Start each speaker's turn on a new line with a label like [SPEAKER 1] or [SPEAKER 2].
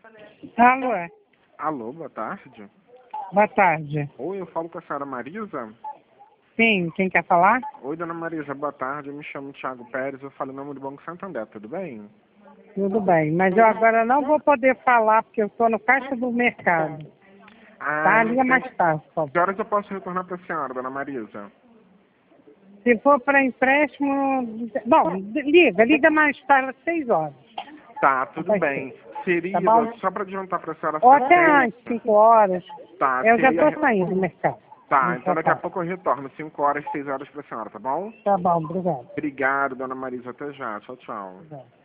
[SPEAKER 1] Alô,
[SPEAKER 2] Alô, boa tarde.
[SPEAKER 1] boa tarde.
[SPEAKER 2] Oi, eu falo com a senhora Marisa?
[SPEAKER 1] Sim, quem quer falar?
[SPEAKER 2] Oi, dona Marisa, boa tarde. Eu me chamo Thiago Pérez, eu falo em nome do Banco Santander, tudo bem?
[SPEAKER 1] Tudo bem, mas eu agora não vou poder falar porque eu estou no caixa do mercado. Tá? Liga mais tarde, por favor.
[SPEAKER 2] Que horas eu posso retornar para a senhora, dona Marisa?
[SPEAKER 1] Se for para empréstimo... Bom, liga mais tarde às 6 horas.
[SPEAKER 2] Tá, tudo
[SPEAKER 1] Vai
[SPEAKER 2] bem.
[SPEAKER 1] ser.
[SPEAKER 2] Seria,
[SPEAKER 1] Tá bom?
[SPEAKER 2] só para adiantar para a senhora...
[SPEAKER 1] Ou até antes, 5 horas.
[SPEAKER 2] Tá,
[SPEAKER 1] Eu já
[SPEAKER 2] seria...
[SPEAKER 1] estou saindo do mercado.
[SPEAKER 2] Tá, então daqui a pouco eu retorno, 5 horas, 6 horas para a senhora, tá bom?
[SPEAKER 1] Tá bom, obrigado.
[SPEAKER 2] Obrigado, dona Marisa, até já. Tchau, tchau.
[SPEAKER 1] Obrigado.